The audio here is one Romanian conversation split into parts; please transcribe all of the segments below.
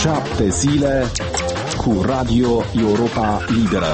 7 zile cu Radio Europa Liberă.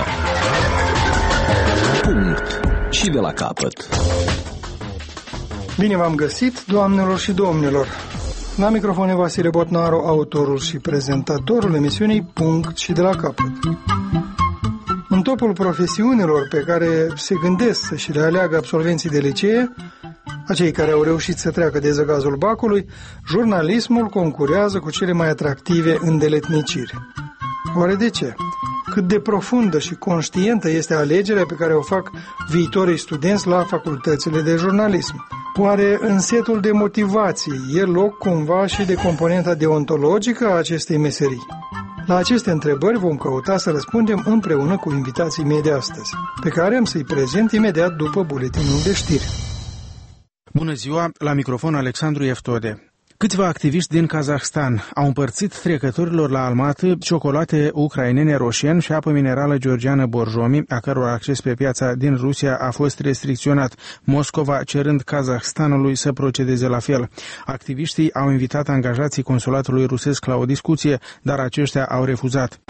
Punct. Și de la capăt. Bine v-am găsit, doamnelor și domnilor. La microfon e Vasile Botnaru, autorul și prezentatorul emisiunii Punct și de la capăt. În topul profesiunilor pe care se gândesc să și le aleagă absolvenții de licee, acei care au reușit să treacă de zăgazul bacului, jurnalismul concurează cu cele mai atractive îndeletniciri. Oare de ce? Cât de profundă și conștientă este alegerea pe care o fac viitorii studenți la facultățile de jurnalism? Oare în setul de motivații e loc cumva și de componenta deontologică a acestei meserii? La aceste întrebări vom căuta să răspundem împreună cu invitații mei de astăzi, pe care am să-i prezint imediat după buletinul de știri. Bună ziua, la microfon Alexandru Eftode. Câțiva activiști din Kazahstan au împărțit trecătorilor la Almaty ciocolate ucrainene Roșen și apă minerală georgiană Borjomi, a căror acces pe piața din Rusia a fost restricționat, Moscova cerând Kazahstanului să procedeze la fel. Activiștii au invitat angajații consulatului rusesc la o discuție, dar aceștia au refuzat.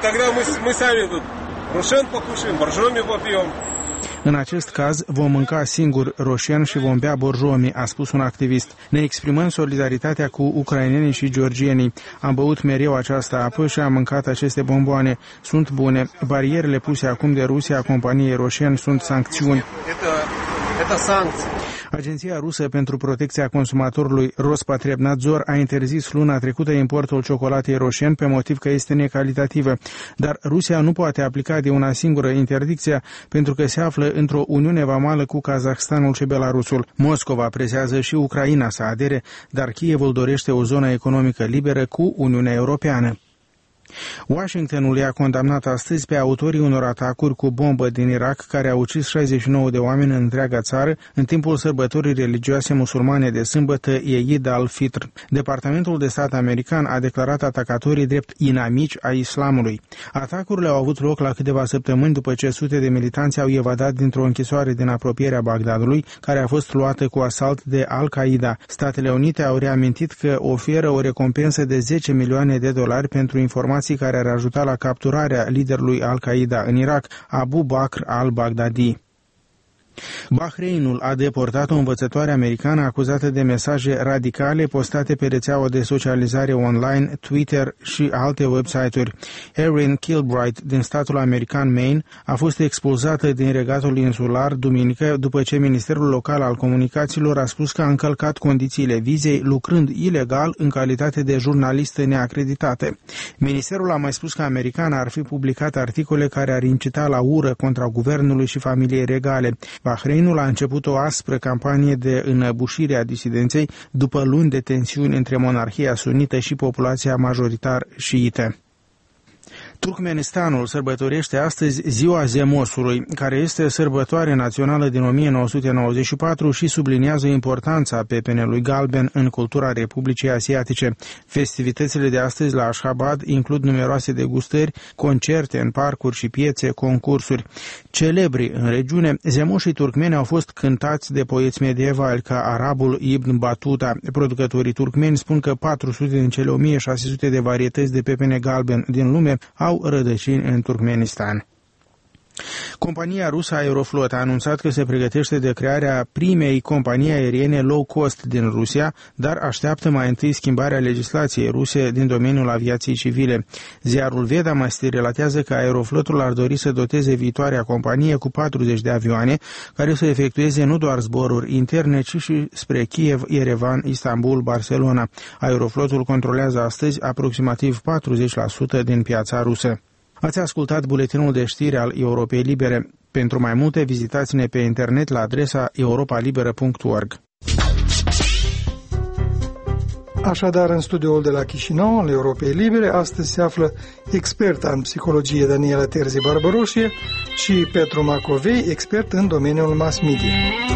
În acest caz vom mânca singur Roșen și vom bea Borjomi, a spus un activist. Ne exprimăm solidaritatea cu ucrainenii și georgienii. Am băut mereu această apă și am mâncat aceste bomboane. Sunt bune. Barierele puse acum de Rusia companiei Roșen sunt sancțiuni. Agenția rusă pentru protecția consumatorului Rospotrebnadzor a interzis luna trecută importul ciocolatei Roșen pe motiv că este necalitativă, dar Rusia nu poate aplica de una singură interdicția pentru că se află într-o uniune vamală cu Kazahstanul și Belarusul. Moscova presează și Ucraina să adere, dar Kievul dorește o zonă economică liberă cu Uniunea Europeană. Washingtonul i-a condamnat astăzi pe autorii unor atacuri cu bombă din Irak care au ucis 69 de oameni în întreaga țară în timpul sărbătorii religioase musulmane de sâmbătă Eid al-Fitr. Departamentul de stat american a declarat atacatorii drept inamici ai islamului. Atacurile au avut loc la câteva săptămâni după ce sute de militanți au evadat dintr-o închisoare din apropierea Bagdadului, care a fost luată cu asalt de Al-Qaeda. Statele Unite au reamintit că oferă o recompensă de $10 milioane pentru informații care ar ajuta la capturarea liderului Al-Qaeda în Irak, Abu Bakr al-Baghdadi. Bahreinul a deportat o învățătoare americană acuzată de mesaje radicale postate pe rețeaua de socializare online, Twitter și alte website-uri. Erin Kilbright, din statul american Maine, a fost expulzată din regatul insular duminică după ce Ministerul Local al Comunicațiilor a spus că a încălcat condițiile vizei lucrând ilegal în calitate de jurnalistă neacreditată. Ministerul a mai spus că americana ar fi publicat articole care ar incita la ură contra guvernului și familiei regale. Bahreinul a început o aspră campanie de înăbușire a disidenței după luni de tensiuni între monarhia sunită și populația majoritar șiită. Turkmenistanul sărbătorește astăzi Ziua Zemosului, care este sărbătoare națională din 1994 și subliniază importanța pepenelui galben în cultura Republicii Asiatice. Festivitățile de astăzi la Ashgabat includ numeroase degustări, concerte în parcuri și piețe, concursuri. Celebri în regiune, zemoșii turkmeni au fost cântați de poeți medievali ca arabul Ibn Battuta. Producătorii turkmeni spun că 400 din cele 1600 de varietăți de pepene galben din lume au rădăcini în Turkmenistan. Compania rusă Aeroflot a anunțat că se pregătește de crearea primei companii aeriene low cost din Rusia, dar așteaptă mai întâi schimbarea legislației ruse din domeniul aviației civile. Ziarul Vedamasti relatează că Aeroflotul ar dori să doteze viitoarea companie cu 40 de avioane, care să efectueze nu doar zboruri interne, ci și spre Kiev, Yerevan, Istanbul, Barcelona. Aeroflotul controlează astăzi aproximativ 40% din piața rusă. Ați ascultat buletinul de știri al Europei Libere. Pentru mai multe, vizitați-ne pe internet la adresa europalibera.org. Așadar, în studioul de la Chișinău, al Europei Libere, astăzi se află experta în psihologie Daniela Terzi-Barbaroșie și Petru Macovei, expert în domeniul mass media.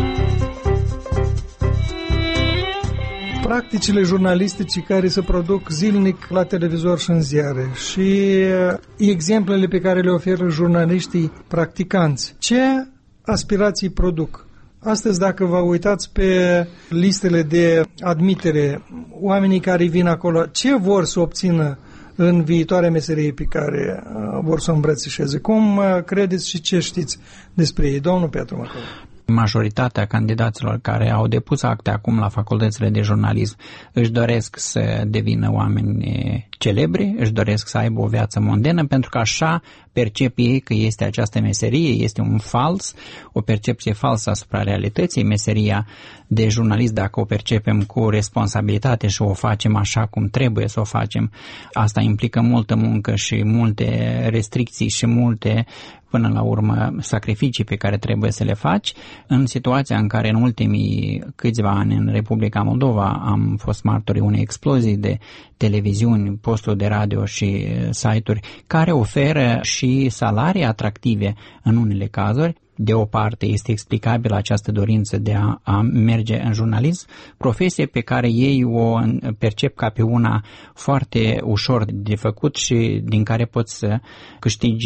Practicile jurnalistice care se produc zilnic la televizor și în ziare și exemplele pe care le oferă jurnaliștii practicanți. Ce aspirații produc? Astăzi, dacă vă uitați pe listele de admitere, oamenii care vin acolo, ce vor să obțină în viitoarea meserie pe care vor să o îmbrățișeze. Cum credeți și ce știți despre ei, domnul Petru Măcău? Majoritatea candidaților care au depus acte acum la facultățile de jurnalism își doresc să devină oameni celebri, își doresc să aibă o viață mondenă, pentru că așa percep ei că este această meserie, este un fals, o percepție falsă asupra realității. Meseria de jurnalist, dacă o percepem cu responsabilitate și o facem așa cum trebuie să o facem, asta implică multă muncă și multe restricții și multe, până la urmă, sacrificii pe care trebuie să le faci. În situația în care în ultimii câțiva ani în Republica Moldova am fost martorii unei explozii de televiziuni, posturi de radio și site-uri care oferă și salarii atractive în unele cazuri. De o parte este explicabilă această dorință de a merge în jurnalism, profesie pe care ei o percep ca pe una foarte ușor de făcut și din care poți să câștigi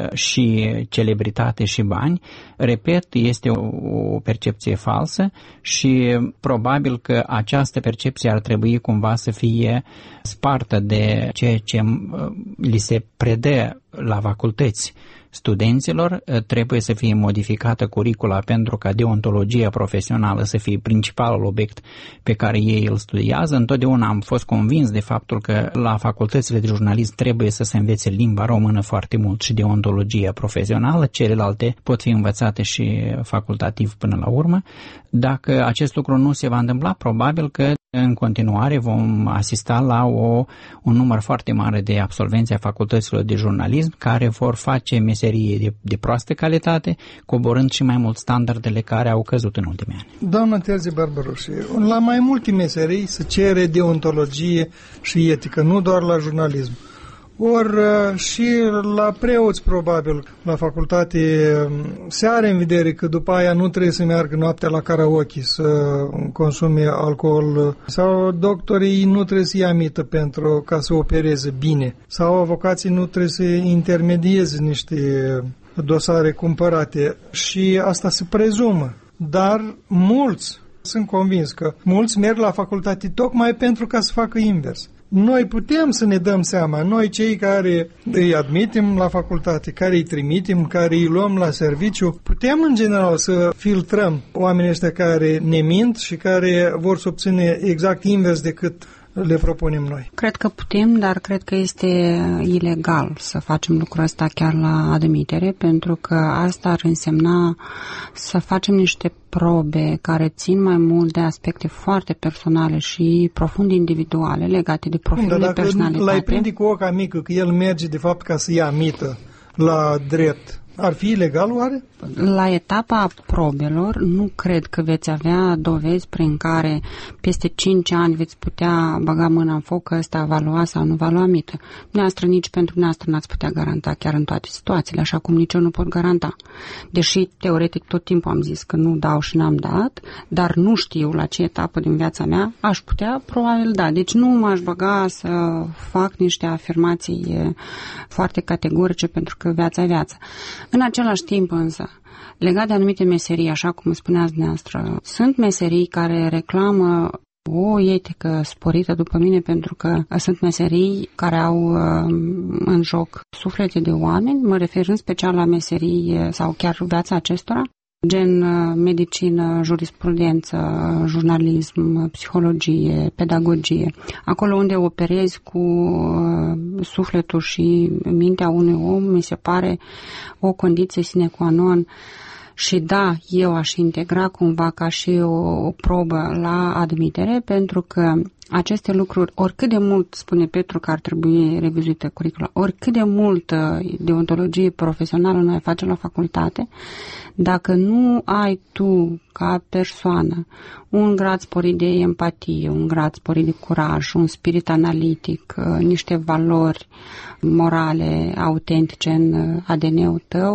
și celebritate și bani. Repet, este o percepție falsă și probabil că această percepție ar trebui cumva să fie spartă de ceea ce li se predă la facultăți. Studenților trebuie să fie modificată curicula pentru ca deontologia profesională să fie principalul obiect pe care ei îl studiază. Întotdeauna am fost convins de faptul că la facultățile de jurnalism trebuie să se învețe limba română foarte mult și deontologia profesională, celelalte pot fi învățate și facultativ până la urmă. Dacă acest lucru nu se va întâmpla, probabil că în continuare vom asista la un număr foarte mare de absolvenți a facultăților de jurnalism care vor face meserie de proastă calitate, coborând și mai mult standardele care au căzut în ultimii ani. Doamna Terzi Barbaroși, la mai multe meserii se cere deontologie și etică, nu doar la jurnalism. Ori și la preoți, probabil, la facultate, se are în vedere că după aia nu trebuie să meargă noaptea la karaoke să consume alcool, sau doctorii nu trebuie să ia mită pentru ca să opereze bine, sau avocații nu trebuie să intermedieze niște dosare cumpărate și asta se prezumă. Dar mulți, sunt convins că mulți merg la facultate tocmai pentru ca să facă invers. Noi putem să ne dăm seama, noi cei care îi admitem la facultate, care îi trimitem, care îi luăm la serviciu, putem în general să filtrăm oamenii ăștia care ne mint și care vor să obține exact invers decât le propunem noi. Cred că putem, dar cred că este ilegal să facem lucrul ăsta chiar la admitere, pentru că asta ar însemna să facem niște probe care țin mai mult de aspecte foarte personale și profund individuale legate de profilul de personalitate. Dacă l-ai prinde cu oca mică că el merge de fapt ca să ia mită la drept, ar fi ilegal oare? La etapa probelor nu cred că veți avea dovezi prin care peste 5 ani veți putea băga mâna în foc că ăsta va lua sau nu va lua mită. Dumneavoastră, nici pentru dumneavoastră n-ați putea garanta chiar în toate situațiile, așa cum nici eu nu pot garanta. Deși, teoretic, tot timpul am zis că nu dau și n-am dat, dar nu știu la ce etapă din viața mea aș putea, probabil da. Deci nu m-aș băga să fac niște afirmații foarte categorice pentru că viața e viața. În același timp însă, legat de anumite meserii, așa cum spuneați dumneavoastră, sunt meserii care reclamă o etică sporită după mine pentru că sunt meserii care au în joc suflete de oameni, mă refer în special la meserii sau chiar viața acestora, gen medicină, jurisprudență, jurnalism, psihologie, pedagogie. Acolo unde operezi cu sufletul și mintea unui om, mi se pare o condiție sine qua non. Și da, eu aș integra cumva ca și o probă la admitere, pentru că aceste lucruri, oricât de mult, spune Petru că ar trebui revizuită curicula, oricât de mult deontologie profesională noi facem la facultate, dacă nu ai tu, ca persoană, un grad sporit de empatie, un grad sporit de curaj, un spirit analitic, niște valori morale autentice în ADN-ul tău,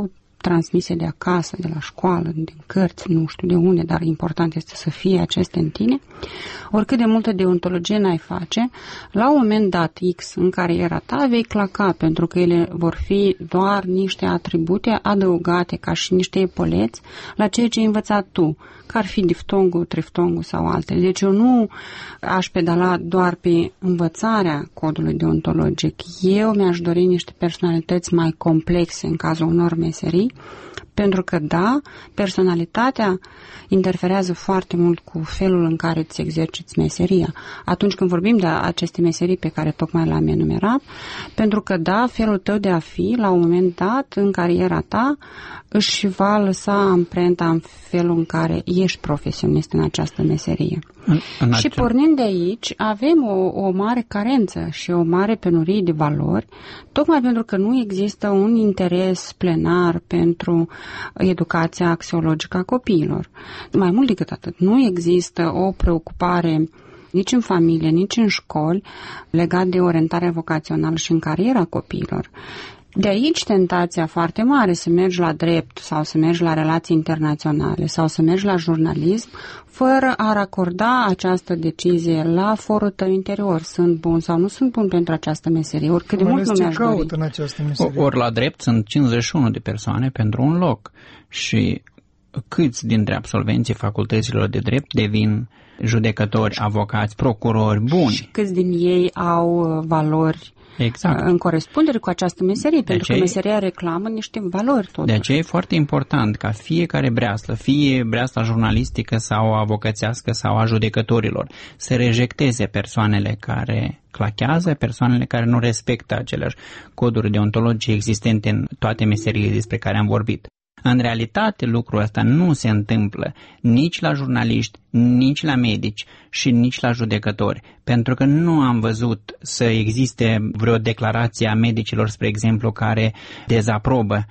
transmise de acasă, de la școală, din cărți, nu știu de unde, dar important este să fie acestea în tine, oricât de multă deontologie n-ai face, la un moment dat X în cariera ta vei claca, pentru că ele vor fi doar niște atribute adăugate ca și niște epoleți la ceea ce ai învățat tu, că ar fi diftongul, triftongul sau altele. Deci eu nu aș pedala doar pe învățarea codului deontologic. Eu mi-aș dori niște personalități mai complexe în cazul unor meserii, pentru că, da, personalitatea interferează foarte mult cu felul în care îți exerciți meseria. Atunci când vorbim de aceste meserii pe care tocmai le-am enumerat, pentru că, da, felul tău de a fi, la un moment dat, în cariera ta, își va lăsa amprenta în felul în care ești profesionist în această meserie. Și pornind de aici, avem o mare carență și o mare penurie de valori, tocmai pentru că nu există un interes plenar pentru educația axiologică a copiilor. Mai mult decât atât, nu există o preocupare nici în familie, nici în școli legat de orientarea vocațională și în cariera copiilor. De aici tentația foarte mare să mergi la drept sau să mergi la relații internaționale sau să mergi la jurnalism fără a racorda această decizie la forul tău interior. Sunt bun sau nu sunt bun pentru această meserie, oricât de mult nu mi-aș dori. În această meserie. Ori la drept sunt 51 de persoane pentru un loc și câți dintre absolvenții facultăților de drept devin judecători, avocați, procurori buni? Și câți din ei au valori în corespundere cu această meserie, pentru că meseria reclamă niște valori totuși. De aceea e foarte important ca fiecare breaslă, fie breasla jurnalistică sau avocățească sau a judecătorilor, să rejecteze persoanele care clachează, persoanele care nu respectă aceleași coduri deontologice existente în toate meseriile despre care am vorbit. În realitate, lucrul ăsta nu se întâmplă nici la jurnaliști, nici la medici și nici la judecători, pentru că nu am văzut să existe vreo declarație a medicilor, spre exemplu, care dezaprobă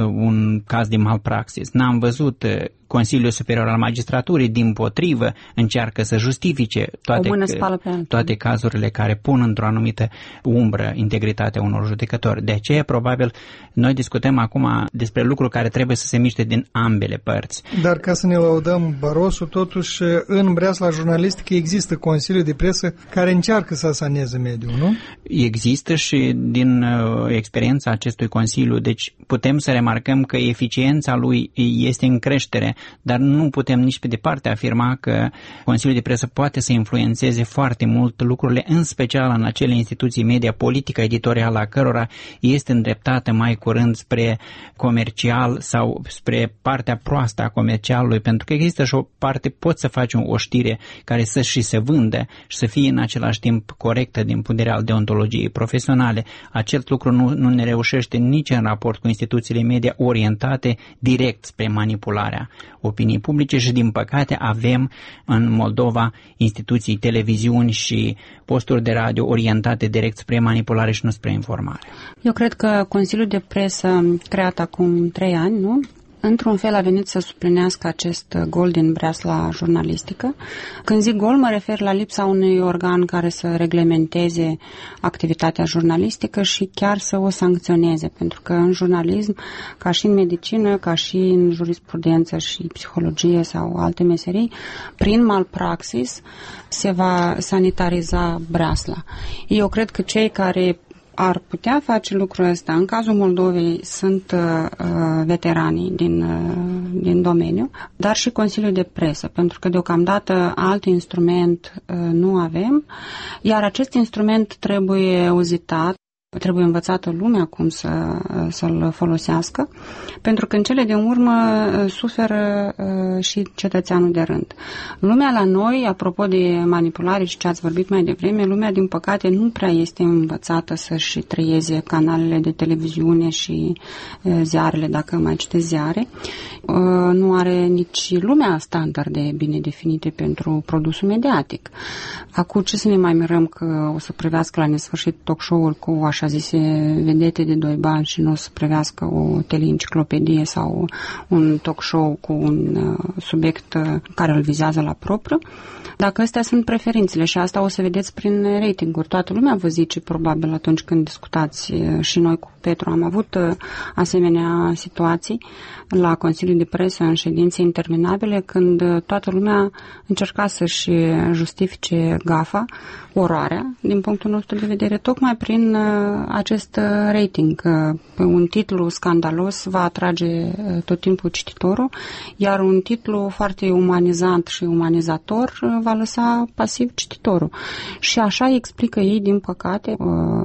un caz de malpraxis. N-am văzut Consiliul Superior al Magistraturii, dimpotrivă, încearcă să justifice toate cazurile care pun într-o anumită umbră integritatea unor judecători. De aceea, probabil, noi discutăm acum despre lucruri care trebuie să se miște din ambele părți. Dar ca să ne laudăm Barosu, totuși, în breasla jurnalistică există Consiliul de Presă care încearcă să saneze mediul, nu? Există și din experiența acestui Consiliu, deci putem să remarcăm că eficiența lui este în creștere, dar nu putem nici pe departe afirma că Consiliul de Presă poate să influențeze foarte mult lucrurile, în special în acele instituții media, politica editorială a cărora este îndreptată mai curând spre comercial sau spre partea proastă a comercialului, pentru că există și o parte, poți să faci o știre care să și se vândă și să fie în același timp corectă din punct de vedere al deontologiei profesionale. Acest lucru nu ne reușește nici în raport cu instituțiile media orientate direct spre manipularea opiniei publice și, din păcate, avem în Moldova instituții, televiziuni și posturi de radio orientate direct spre manipulare și nu spre informare. Eu cred că Consiliul de Presă, creat acum 3 ani, nu? Într-un fel a venit să suplinească acest gol din breasla jurnalistică. Când zic gol, mă refer la lipsa unui organ care să reglementeze activitatea jurnalistică și chiar să o sancționeze, pentru că în jurnalism, ca și în medicină, ca și în jurisprudență și psihologie sau alte meserii, prin malpraxis se va sanitariza breasla. Eu cred că cei care ar putea face lucrul ăsta, în cazul Moldovei sunt veteranii din domeniu, dar și Consiliul de Presă, pentru că deocamdată alt instrument nu avem, iar acest instrument trebuie uzitat, trebuie învățată lumea cum să-l folosească, pentru că în cele din urmă suferă și cetățeanul de rând. Lumea la noi, apropo de manipulare și ce ați vorbit mai devreme, lumea din păcate nu prea este învățată să-și trăieze canalele de televiziune și ziarele, dacă mai citeți ziare. Nu are nici lumea standarde bine definite pentru produsul mediatic. Acum ce să ne mai mirăm că o să privească la nesfârșit talk show-uri cu așa așa zise vedete de 2 bani și nu o să privească o teleenciclopedie sau un talk show cu un subiect care îl vizează la propriu. Dacă astea sunt preferințele și asta o să vedeți prin ratinguri. Toată lumea vă zice probabil atunci când discutați, și noi cu Petru am avut asemenea situații la Consiliul de Presă în ședințe interminabile când toată lumea încerca să-și justifice gafa, oroarea, din punctul nostru de vedere, tocmai prin acest rating. Un titlu scandalos va atrage tot timpul cititorul, iar un titlu foarte umanizant și umanizator va lăsa pasiv cititorul. Și așa explică ei, din păcate,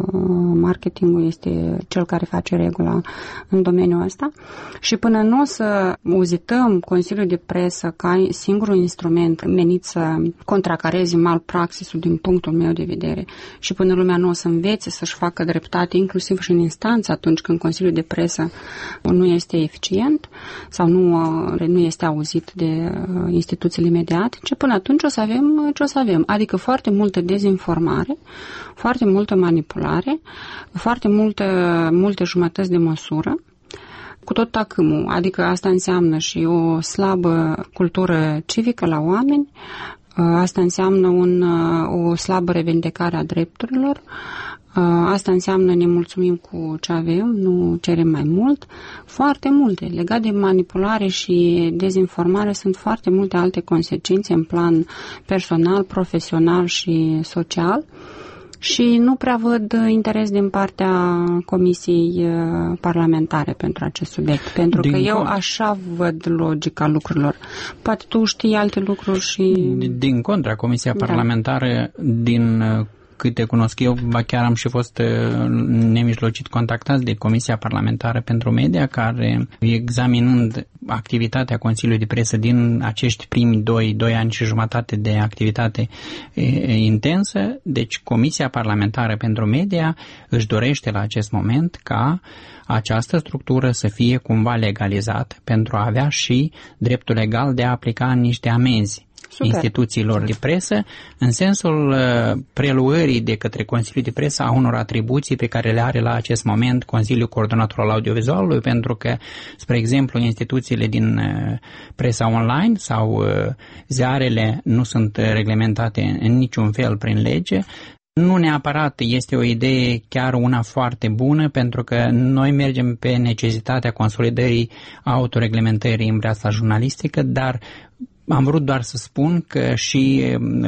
marketingul este cel care face regula în domeniul ăsta și până nu o să uzităm Consiliul de Presă ca singurul instrument menit să contracareze malpraxisul din punctul meu de vedere și până lumea nu o să învețe să-și facă dreptate, inclusiv și în instanță atunci când Consiliul de Presă nu este eficient sau nu este auzit de instituțiile mediatice, până atunci o să avem ce o să avem. Adică foarte multă dezinformare, foarte multă manipulare, foarte multe jumătăți de măsură, cu tot tacâmul. Adică asta înseamnă și o slabă cultură civică la oameni, asta înseamnă o slabă revendicare a drepturilor, asta înseamnă ne mulțumim cu ce avem, nu cerem mai mult. Foarte multe. Legat de manipulare și dezinformare sunt foarte multe alte consecințe în plan personal, profesional și social. Și nu prea văd interes din partea Comisiei Parlamentare pentru acest subiect, pentru că eu așa văd logica lucrurilor. Poate tu știi alte lucruri și... Din contra, Comisia Parlamentară, din câte cunosc eu, chiar am și fost nemijlocit contactați de Comisia Parlamentară pentru Media, care, examinând activitatea Consiliului de Presă din acești primi 2 ani și jumătate de activitate intensă, deci Comisia Parlamentară pentru Media își dorește la acest moment ca această structură să fie cumva legalizată pentru a avea și dreptul legal de a aplica niște amenzi instituțiilor de presă, în sensul preluării de către Consiliul de Presă a unor atribuții pe care le are la acest moment Consiliul Coordonator al Audiovizualului, pentru că, spre exemplu, instituțiile din presa online sau ziarele nu sunt reglementate în niciun fel prin lege. Nu neapărat este o idee chiar una foarte bună, pentru că noi mergem pe necesitatea consolidării autoreglementării în breasla jurnalistică, dar am vrut doar să spun că și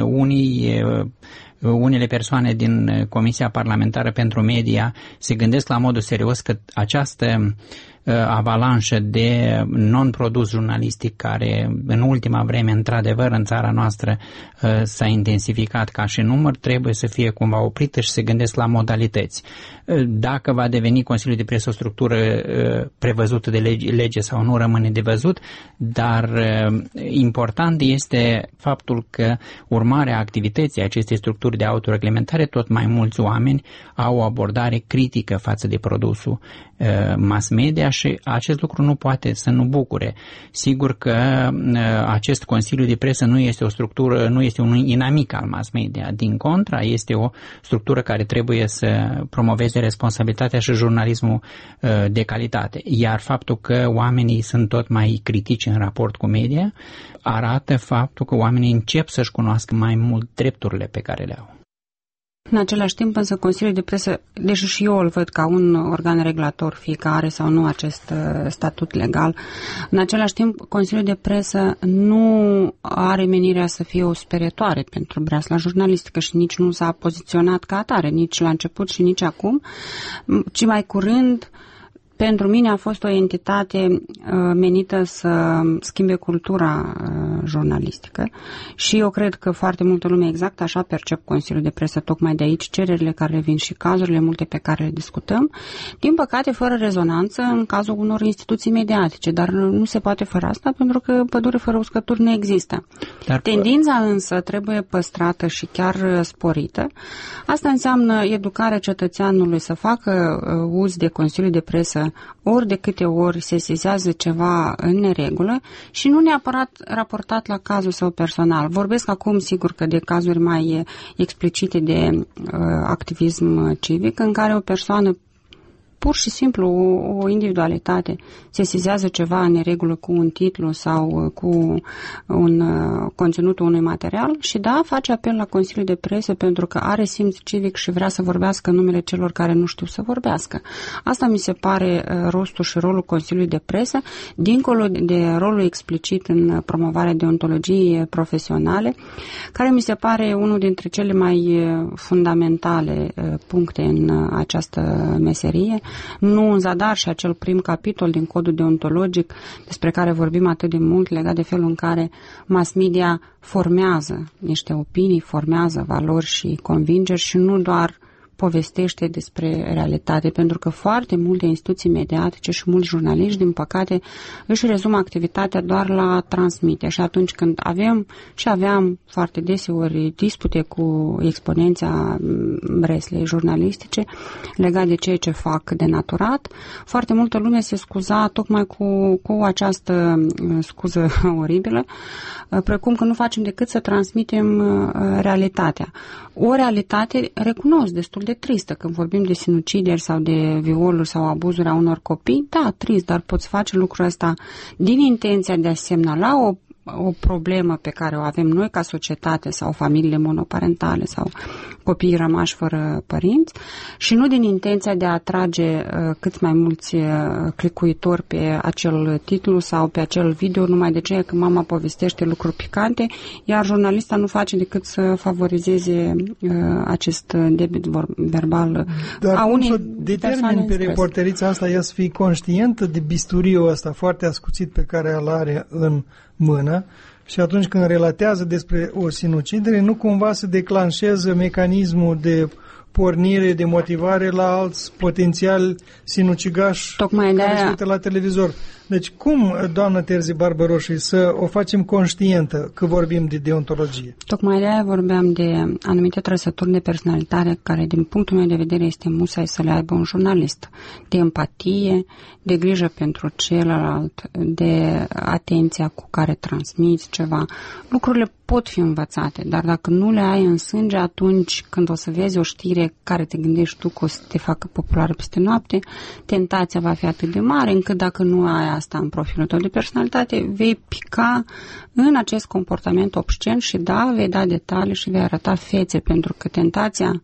unele persoane din Comisia Parlamentară pentru Media se gândesc la modul serios că această avalanșă de non-produs jurnalistic care în ultima vreme, într-adevăr, în țara noastră s-a intensificat ca și număr, trebuie să fie cumva oprită și se gândesc la modalități. Dacă va deveni Consiliul de Presă o structură prevăzută de lege sau nu, rămâne de văzut, dar important este faptul că urmarea activității acestei structuri de autoreglementare, tot mai mulți oameni au o abordare critică față de produsul mass media și acest lucru nu poate să nu bucure. Sigur că acest Consiliu de Presă nu este o structură, nu este un inamic al mass media. Din contra, este o structură care trebuie să promoveze responsabilitatea și jurnalismul de calitate. Iar faptul că oamenii sunt tot mai critici în raport cu media arată faptul că oamenii încep să-și cunoască mai mult drepturile pe care le au. În același timp, însă, Consiliul de Presă, deși și eu îl văd ca un organ regulator, fie că are sau nu acest statut legal, în același timp, Consiliul de Presă nu are menirea să fie o sperietoare pentru breasla jurnalistică și nici nu s-a poziționat ca atare, nici la început și nici acum, ci mai curând, pentru mine a fost o entitate menită să schimbe cultura jurnalistică și eu cred că foarte multă lume exact așa percep Consiliul de Presă, tocmai de aici cererile care vin și cazurile multe pe care le discutăm, din păcate fără rezonanță în cazul unor instituții mediatice, dar nu se poate fără asta pentru că pădure fără uscături nu există. Tendința însă trebuie păstrată și chiar sporită. Asta înseamnă educarea cetățeanului să facă uz de Consiliul de Presă ori de câte ori se sesizează ceva în neregulă și nu neapărat raportat la cazul său personal. Vorbesc acum, sigur, că de cazuri mai explicite de activism civic, în care o persoană, pur și simplu o individualitate, sesizează ceva în neregulă cu un titlu sau cu un conținutul unui material și face apel la Consiliul de Presă pentru că are simț civic și vrea să vorbească în numele celor care nu știu să vorbească. Asta mi se pare rostul și rolul Consiliului de Presă, dincolo de rolul explicit în promovarea deontologiei profesionale, care mi se pare unul dintre cele mai fundamentale puncte în această meserie. Nu în zadar și acel prim capitol din codul deontologic despre care vorbim atât de mult, legat de felul în care mass media formează niște opinii, formează valori și convingeri și nu doar povestește despre realitate, pentru că foarte multe instituții mediatice și mulți jurnaliști, din păcate, își rezumă activitatea doar la transmite. Și atunci când aveam foarte deseori dispute cu exponența breslei jurnalistice legat de ceea ce fac denaturat, foarte multă lume se scuza tocmai cu această scuză oribilă, precum că nu facem decât să transmitem realitatea. O realitate, recunosc, destul de tristă. Când vorbim de sinucideri sau de violuri sau abuzuri a unor copii, da, trist, dar poți face lucrul ăsta din intenția de a semnala o problemă pe care o avem noi ca societate sau familiile monoparentale sau copiii rămași fără părinți și nu din intenția de a atrage cât mai mulți clicuitori pe acel titlu sau pe acel video numai de ce că mama povestește lucruri picante, iar jurnalista nu face decât să favorizeze acest debit verbal. Dar cum să determini pe reporterița asta ea să fie conștientă de bisturiul ăsta foarte ascuțit pe care îl are în mână și atunci când relatează despre o sinucidere, nu cumva să declanșeze mecanismul de pornire, de motivare la alți potențiali sinucigași care se uită la televizor. Deci cum, doamnă Terzi Barbaroși, să o facem conștientă că vorbim de deontologie? Tocmai de aia vorbeam de anumite trăsături de personalitate care, din punctul meu de vedere, este musai să le aibă un jurnalist. De empatie, de grijă pentru celălalt, de atenția cu care transmiți ceva. Lucrurile pot fi învățate, dar dacă nu le ai în sânge, atunci când o să vezi o știre care te gândești tu că o să te facă populară peste noapte, tentația va fi atât de mare încât dacă nu ai asta în profilul tău de personalitate, vei pica în acest comportament obscen și vei da detalii și vei arăta fețe, pentru că tentația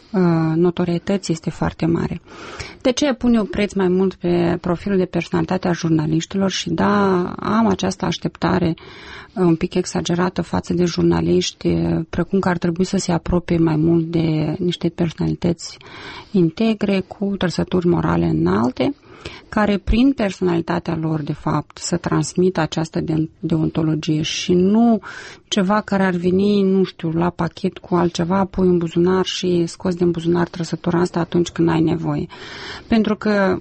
notorietății este foarte mare. De ce pun eu preț mai mult pe profilul de personalitate a jurnaliștilor și am această așteptare un pic exagerată față de jurnaliști, precum că ar trebui să se apropie mai mult de niște personalități integre cu trăsături morale înalte, care prin personalitatea lor, de fapt, să transmită această deontologie și nu ceva care ar veni, nu știu, la pachet cu altceva, pui în buzunar și scoți din buzunar trăsătura asta atunci când ai nevoie. Pentru că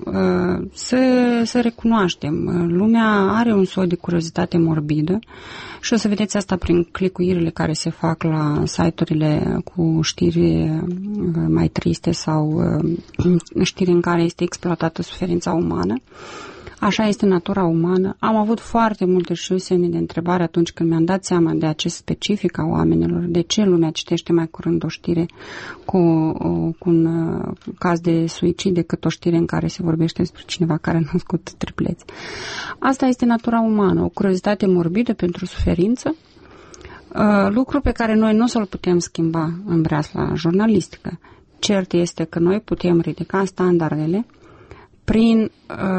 să recunoaștem, lumea are un soi de curiozitate morbidă și o să vedeți asta prin clicuirile care se fac la site-urile cu știri mai triste sau știri în care este exploatată suferința umană. Așa este natura umană. Am avut foarte multe și semne de întrebare atunci când mi-am dat seama de acest specific a oamenilor, de ce lumea citește mai curând o știre cu un caz de suicid decât o știre în care se vorbește despre cineva care a născut tripleți. Asta este natura umană, o curiozitate morbidă pentru suferință, lucru pe care noi nu o să-l putem schimba în breasla jurnalistică. Cert este că noi putem ridica standardele prin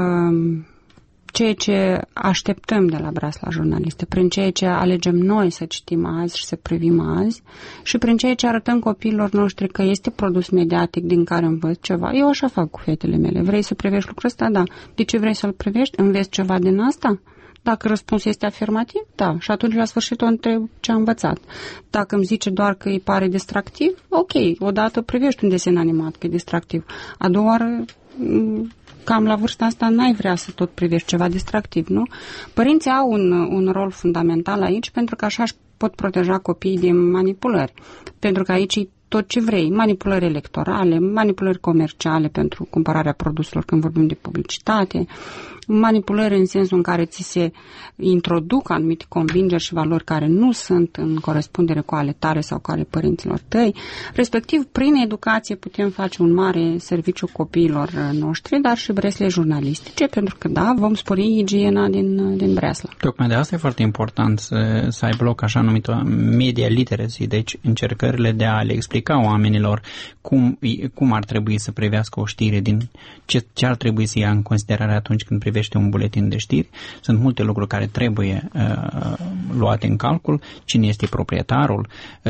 ceea ce așteptăm de la breasla jurnalistă, prin ceea ce alegem noi să citim azi și să privim azi și prin ceea ce arătăm copiilor noștri că este produs mediatic din care învăț ceva. Eu așa fac cu fetele mele. Vrei să privești lucrul ăsta? Da. De ce vrei să-l privești? Înveți ceva din asta? Dacă răspunsul este afirmativ, da. Și atunci la sfârșit o întreb ce a învățat. Dacă îmi zice doar că îi pare distractiv, ok, odată privești un desen animat că e distractiv. A doua oară, cam la vârsta asta n-ai vrea să tot privești ceva distractiv, nu? Părinții au un rol fundamental aici pentru că așa își pot proteja copiii din manipulări. Pentru că aici tot ce vrei, manipulări electorale, manipulări comerciale pentru cumpărarea produselor când vorbim de publicitate, manipulări în sensul în care ți se introduc anumite convingeri și valori care nu sunt în corespundere cu ale tale sau cu ale părinților tăi. Respectiv, prin educație putem face un mare serviciu copiilor noștri, dar și bresle jurnalistice, pentru că, da, vom spori igiena din breslă. Tocmai de asta e foarte important să aibă loc așa numită media literacy, deci încercările de a le explica oamenilor cum ar trebui să privească o știre, ce ar trebui să ia în considerare atunci când privește un buletin de știri. Sunt multe lucruri care trebuie luate în calcul, cine este proprietarul,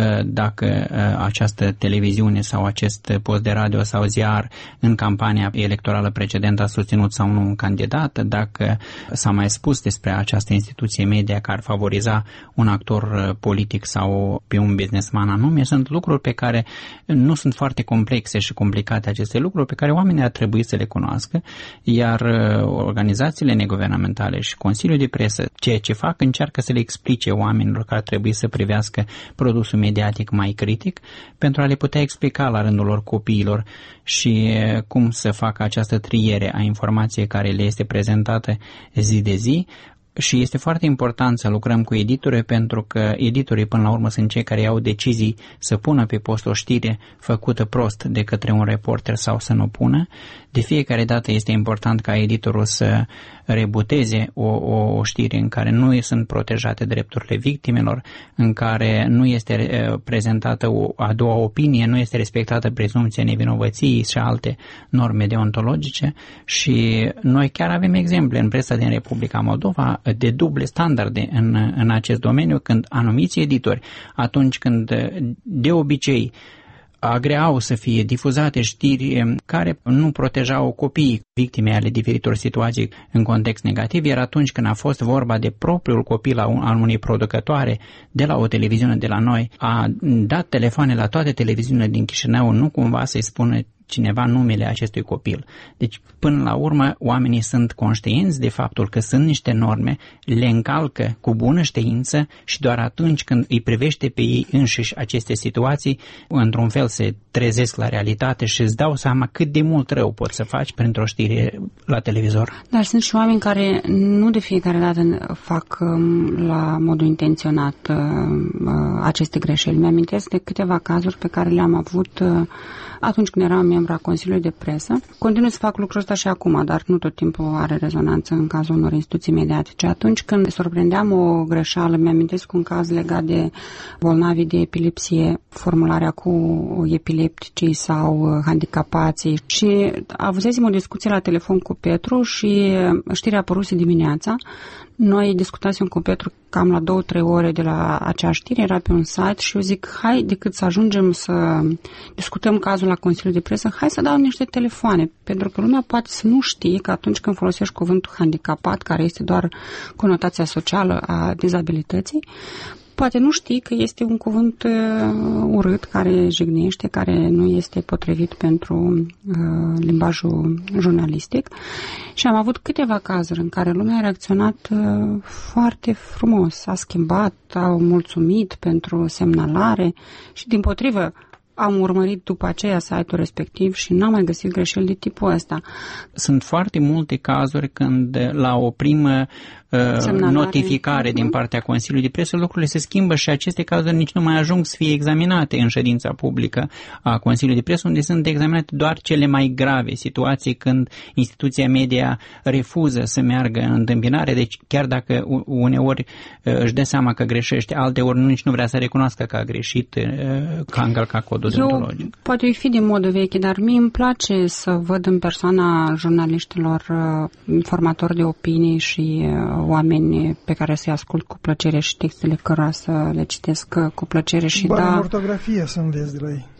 dacă această televiziune sau acest post de radio sau ziar în campania electorală precedentă a susținut sau nu un candidat, dacă s-a mai spus despre această instituție media care ar favoriza un actor politic sau pe un businessman anume. Sunt lucruri pe care nu sunt foarte complexe și complicate, aceste lucruri pe care oamenii ar trebui să le cunoască, iar organizațiile neguvernamentale și Consiliul de Presă, ceea ce fac, încearcă să le explice oamenilor care ar trebui să privească produsul mediatic mai critic pentru a le putea explica la rândul lor copiilor și cum să facă această triere a informației care le este prezentată zi de zi. Și este foarte important să lucrăm cu editorii, pentru că editorii până la urmă sunt cei care iau decizii să pună pe post o știre făcută prost de către un reporter sau să nu pună. De fiecare dată este important ca editorul să rebuteze o știre în care nu sunt protejate drepturile victimelor, în care nu este prezentată a doua opinie, nu este respectată prezumția nevinovăției și alte norme deontologice. Și noi chiar avem exemple în presa din Republica Moldova de duble standarde în acest domeniu, când anumiți editori, atunci când de obicei agreau să fie difuzate știri care nu protejau copiii victime ale diferitor situații în context negativ, iar atunci când a fost vorba de propriul copil al unei producătoare de la o televiziune de la noi, a dat telefoane la toate televiziunile din Chișinău, nu cumva să-i spună cineva numele acestui copil. Deci, până la urmă, oamenii sunt conștienți de faptul că sunt niște norme, le încalcă cu bună știință și doar atunci când îi privește pe ei înșiși aceste situații, într-un fel se trezesc la realitate și îți dau seama cât de mult rău poți să faci printr-o știre la televizor. Dar sunt și oameni care nu de fiecare dată fac la modul intenționat aceste greșeli. Mi-amintesc de câteva cazuri pe care le-am avut atunci când eram membru a Consiliului de Presă. Continui să fac lucrul ăsta și acum, dar nu tot timpul are rezonanță în cazul unor instituții mediatice. Atunci când surprindeam o greșeală, mi-amintesc un caz legat de bolnavii de epilepsie, formularea cu epilepticii sau handicapații, și avusesem o discuție la telefon cu Petru și știrea apăruse dimineața. Noi discutasem cu Petru cam la 2-3 ore de la acea știre, era pe un site și eu zic, hai, decât să ajungem să discutăm cazul la Consiliul de Presă, hai să dau niște telefoane, pentru că lumea poate să nu știe că atunci când folosești cuvântul handicapat, care este doar conotația socială a dizabilității, poate nu știi că este un cuvânt urât, care jignește, care nu este potrivit pentru limbajul jurnalistic. Și am avut câteva cazuri în care lumea a reacționat foarte frumos, a schimbat, au mulțumit pentru semnalare și, dimpotrivă, am urmărit după aceea site-ul respectiv și n-am mai găsit greșeli de tipul ăsta. Sunt foarte multe cazuri când la o primă notificare din partea Consiliului de Presă lucrurile se schimbă și aceste cazuri nici nu mai ajung să fie examinate în ședința publică a Consiliului de Presă, unde sunt examinate doar cele mai grave situații, când instituția media refuză să meargă în întâmpinare. Deci chiar dacă uneori își dă seama că greșește, alteori nici nu vrea să recunoască că a greșit, că a încălcat codul deontologic. Poate fi de modă veche, dar mie îmi place să văd în persoana jurnaliștilor formatori de opinii și oameni pe care să-i ascult cu plăcere și textele cărora să le citesc cu plăcere. Și în ortografie să înveți de la ei.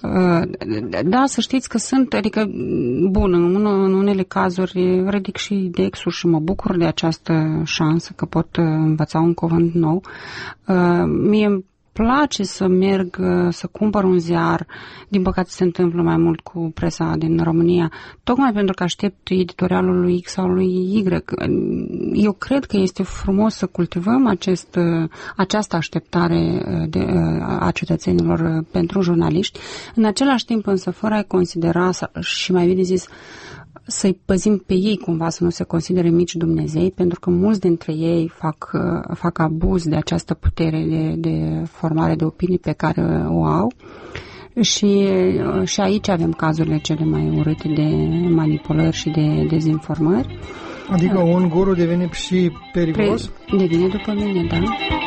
Da, să știți că sunt, adică, bun, în unele cazuri ridic și indexul și mă bucur de această șansă că pot învăța un cuvânt nou. Mie place să merg, să cumpăr un ziar. Din păcate se întâmplă mai mult cu presa din România, tocmai pentru că aștept editorialul lui X sau lui Y. Eu cred că este frumos să cultivăm această așteptare a cetățenilor pentru jurnaliști. În același timp însă, fără a considera, și mai bine zis, să-i păzim pe ei cumva să nu se considere mici Dumnezei, pentru că mulți dintre ei fac abuz de această putere de formare de opinii pe care o au. Și aici avem cazurile cele mai urâte de manipulări și de dezinformări. Adică un guru devine și periculos? Devine, după mine, da.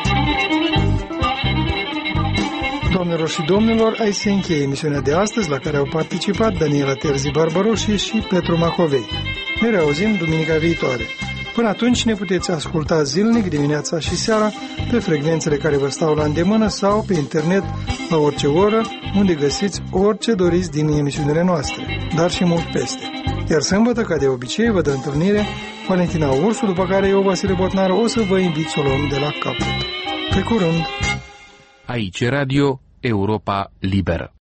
Doamnelor și domnilor, aici se încheie emisiunea de astăzi, la care au participat Daniela Terzi-Barbaroși și Petru Macovei. Ne reauzim duminica viitoare. Până atunci ne puteți asculta zilnic, dimineața și seara, pe frecvențele care vă stau la îndemână sau pe internet la orice oră, unde găsiți orice doriți din emisiunile noastre, dar și mult peste. Iar sâmbătă, ca de obicei, vă dă întâlnire Valentina Ursu, după care eu, Vasile Botnaru, o să vă invit să o luăm de la capăt. Pe curând! Aici Radio Europa Liberă.